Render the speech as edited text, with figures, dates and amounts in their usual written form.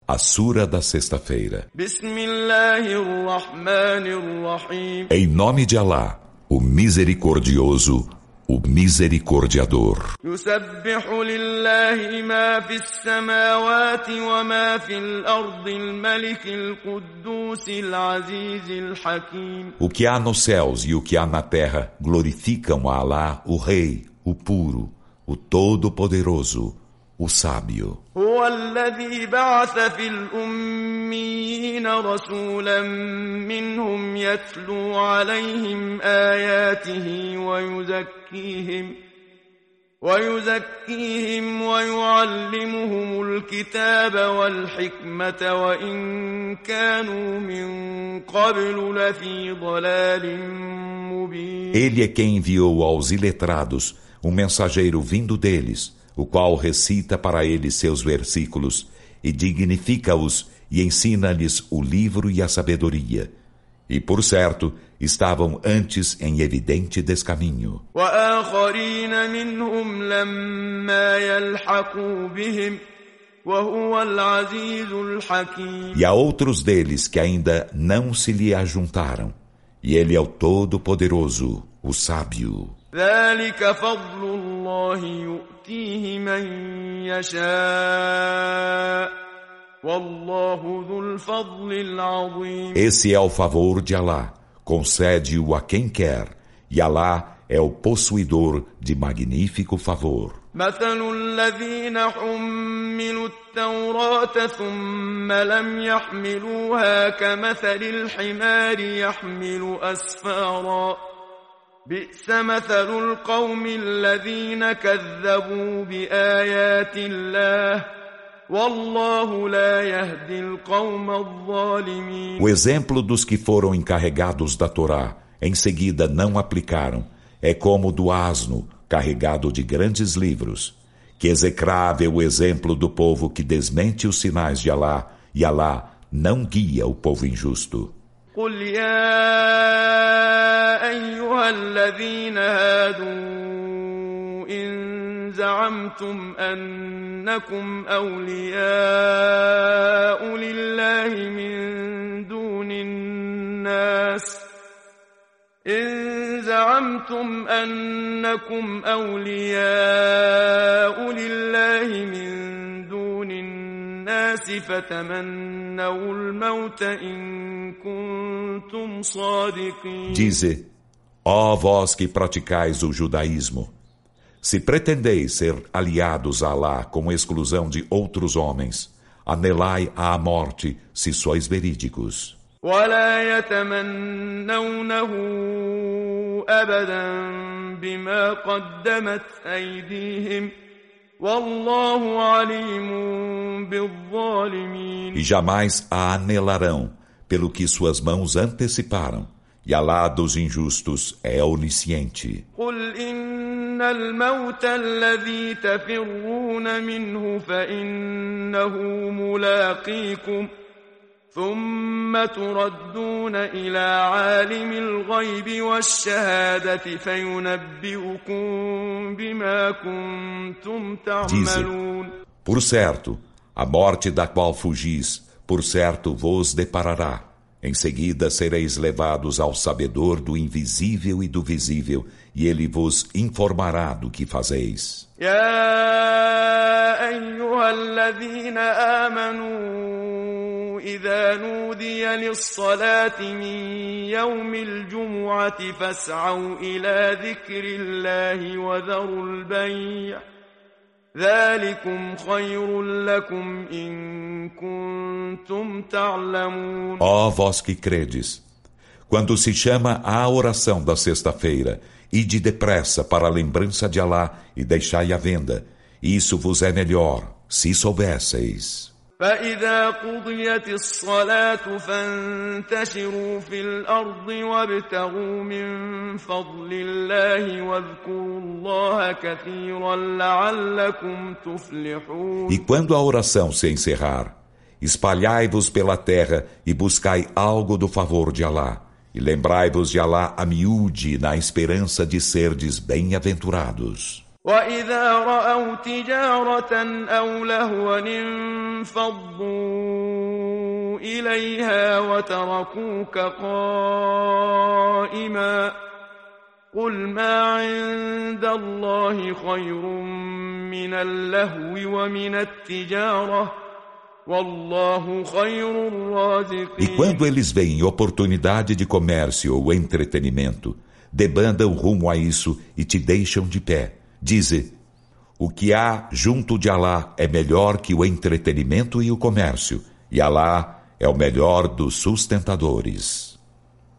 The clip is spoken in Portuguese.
A Sura da Sexta-feira. Em nome de Alá, o Misericordioso, o Misericordiador. O que há nos céus e o que há na terra glorificam a Alá, o Rei, o Puro, o Todo-Poderoso, o Sábio. هو الذي بعث في الأميين رسولا منهم يتلو عليهم آياته ويزكيهم ويعلمهم الكتاب والحكمة وإن كانوا من قبل لفي ضلال مبين. Ele é quem enviou aos iletrados um mensageiro vindo deles, o qual recita para eles seus versículos e dignifica-os e ensina-lhes o livro e a sabedoria. E, por certo, estavam antes em evidente descaminho. E há outros deles que ainda não se lhe ajuntaram. E ele é o Todo-Poderoso, o Sábio. ذلك فضل الله يؤتيه من يشاء والله ذو الفضل العظيم. Esse é o favor de Alá, concede-o a quem quer, e Alá é o possuidor de magnífico favor. مثل الذين حملوا التوراة ثم لم يحملوها كمثل الحمار يحمل أسفارا بئس مثل القوم الذين كذبوا بآيات الله والله لا يهدي القوم الظالمين. O exemplo dos que foram encarregados da Torá, em seguida não aplicaram, é como o do asno carregado de grandes livros. Que execrável o exemplo do povo que desmente os sinais de Alá, e Alá não guia o povo injusto. قل يا أيها الذين هادوا إن زعمتم أنكم أولياء لله من دون الناس فتمنوا الموت إن كنتم صادقين. Dize, ó vós que praticais o judaísmo, se pretendeis ser aliados a Alá com exclusão de outros homens, anelai à morte se sois verídicos. ولا يتمنونه أبدا بما قدمت أيديهم والله عليم بالظالمين. E jamais a anelarão pelo que suas mãos anteciparam, e Alá dos injustos é onisciente. قل إن الموت الذي تفرون منه فإنه ملاقيكم ثم تردون إلى عالم الغيب والشهادة فينبئكم بما كنتم تعملون. Dize, por certo, a morte da qual fugis, por certo vos deparará. Em seguida sereis levados ao sabedor do invisível e do visível, e ele vos informará do que fazeis. يا أيها الذين آمنوا إذا نودي للصلاة من يوم الجمعة فاسعوا إلى ذكر الله وذروا البيع ذلكم خير لكم إن كنتم تعلمون. Ó vós que credes, quando se chama à oração da sexta-feira, ide depressa para a lembrança de Alá e deixai a venda. Isso vos é melhor, se soubesseis. فإذا قضيت الصلاة فانتشروا في الأرض وابتغوا من فضل الله واذكروا الله كثيرا لعلكم تفلحون. E quando a oração se encerrar, espalhai-vos pela terra e buscai algo do favor de Alá. E lembrai-vos de Alá a miúde na esperança de serdes bem-aventurados. وإذا رأوا تجارة أو لهوا انفضوا إليها وتركوك قائما قل ما عند الله خير من اللهو ومن التجارة والله خير الرازقين. E quando eles veem oportunidade de comércio ou entretenimento, debandam rumo a isso e te deixam de pé. Dize: o que há junto de Alá é melhor que o entretenimento e o comércio, e Alá é o melhor dos sustentadores.